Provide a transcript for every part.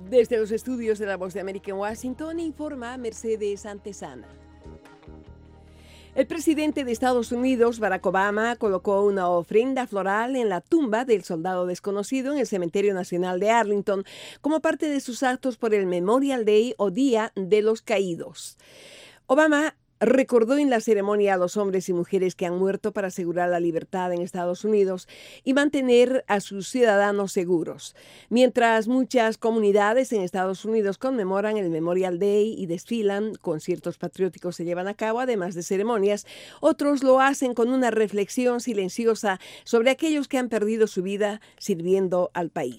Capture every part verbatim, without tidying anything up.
Desde los estudios de La Voz de América en Washington, informa Mercedes Antesana. El presidente de Estados Unidos, Barack Obama, colocó una ofrenda floral en la tumba del soldado desconocido en el Cementerio Nacional de Arlington como parte de sus actos por el Memorial Day o Día de los Caídos. Obama recordó en la ceremonia a los hombres y mujeres que han muerto para asegurar la libertad en Estados Unidos y mantener a sus ciudadanos seguros. Mientras muchas comunidades en Estados Unidos conmemoran el Memorial Day y desfilan, conciertos patrióticos se llevan a cabo, además de ceremonias, otros lo hacen con una reflexión silenciosa sobre aquellos que han perdido su vida sirviendo al país.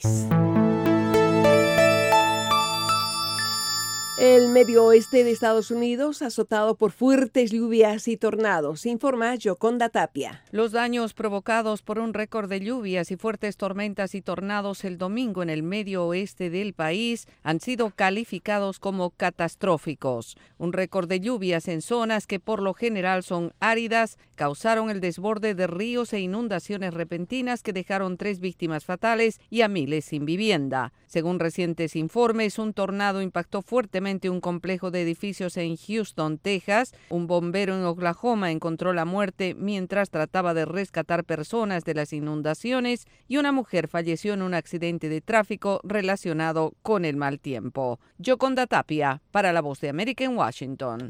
El medio oeste de Estados Unidos azotado por fuertes lluvias y tornados, informa Yoconda Tapia. Los daños provocados por un récord de lluvias y fuertes tormentas y tornados el domingo en el medio oeste del país han sido calificados como catastróficos. Un récord de lluvias en zonas que por lo general son áridas causaron el desborde de ríos e inundaciones repentinas que dejaron tres víctimas fatales y a miles sin vivienda. Según recientes informes, un tornado impactó fuertemente un complejo de edificios en Houston, Texas. Un bombero en Oklahoma encontró la muerte mientras trataba de rescatar personas de las inundaciones y una mujer falleció en un accidente de tráfico relacionado con el mal tiempo. Yoconda Tapia, para La Voz de América en Washington.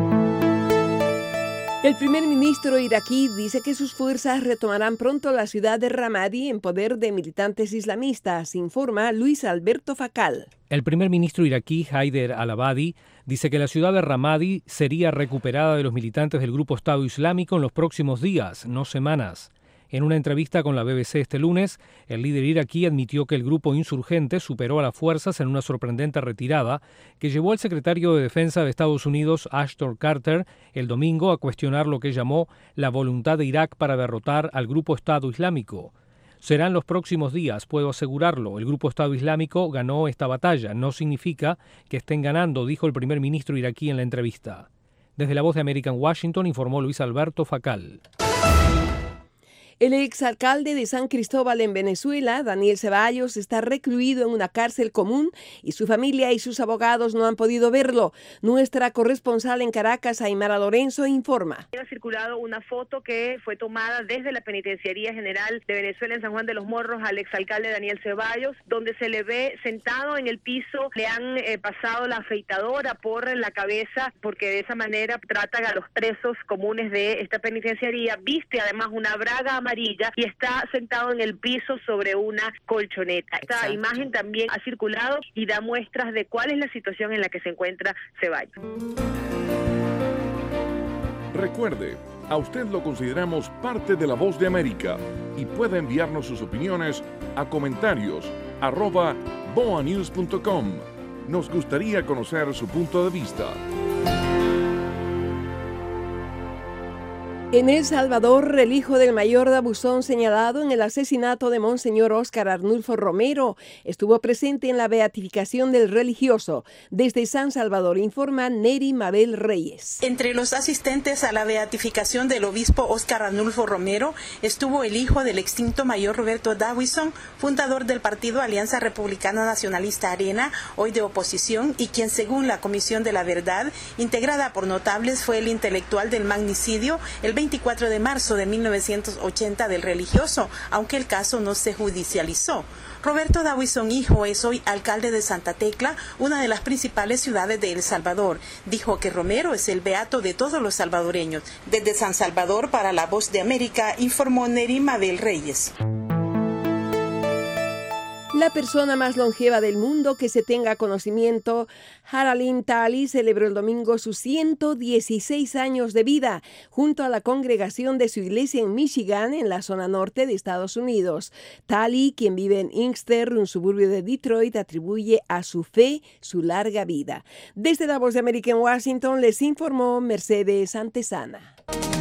El primer ministro iraquí dice que sus fuerzas retomarán pronto la ciudad de Ramadi en poder de militantes islamistas, informa Luis Alberto Facal. El primer ministro iraquí, Haider al-Abadi, dice que la ciudad de Ramadi sería recuperada de los militantes del grupo Estado Islámico en los próximos días, no semanas. En una entrevista con la B B C este lunes, el líder iraquí admitió que el grupo insurgente superó a las fuerzas en una sorprendente retirada que llevó al secretario de Defensa de Estados Unidos, Ashton Carter, el domingo a cuestionar lo que llamó la voluntad de Irak para derrotar al grupo Estado Islámico. Serán los próximos días, puedo asegurarlo. El grupo Estado Islámico ganó esta batalla. No significa que estén ganando, dijo el primer ministro iraquí en la entrevista. Desde La Voz de América en Washington informó Luis Alberto Facal. El exalcalde de San Cristóbal en Venezuela, Daniel Ceballos, está recluido en una cárcel común y su familia y sus abogados no han podido verlo. Nuestra corresponsal en Caracas, Aymara Lorenzo, informa. Ha circulado una foto que fue tomada desde la Penitenciaría General de Venezuela en San Juan de los Morros al exalcalde Daniel Ceballos, donde se le ve sentado en el piso. Le han eh, pasado la afeitadora por la cabeza porque de esa manera tratan a los presos comunes de esta penitenciaría. Viste además una braga amarilla y está sentado en el piso sobre una colchoneta. Esta Exacto. imagen también ha circulado y da muestras de cuál es la situación en la que se encuentra Ceballos. Recuerde, a usted lo consideramos parte de La Voz de América y puede enviarnos sus opiniones a comentarios arroba boa news punto com. Nos gustaría conocer su punto de vista. En El Salvador, el hijo del mayor de Abusón señalado en el asesinato de Monseñor Óscar Arnulfo Romero estuvo presente en la beatificación del religioso. Desde San Salvador informa Neri Mabel Reyes. Entre los asistentes a la beatificación del obispo Óscar Arnulfo Romero estuvo el hijo del extinto mayor Roberto Dawison, fundador del partido Alianza Republicana Nacionalista Arena, hoy de oposición, y quien según la Comisión de la Verdad, integrada por notables, fue el intelectual del magnicidio el veinticuatro de marzo de mil novecientos ochenta del religioso, aunque el caso no se judicializó. Roberto Dawison hijo es hoy alcalde de Santa Tecla, una de las principales ciudades de El Salvador. Dijo que Romero es el beato de todos los salvadoreños. Desde San Salvador, para La Voz de América, informó Neri Mabel Reyes. La persona más longeva del mundo que se tenga conocimiento, Haralyn Talley, celebró el domingo sus ciento dieciséis años de vida junto a la congregación de su iglesia en Michigan, en la zona norte de Estados Unidos. Talley, quien vive en Inkster, un suburbio de Detroit, atribuye a su fe su larga vida. Desde La Voz de América en Washington les informó Mercedes Antesana.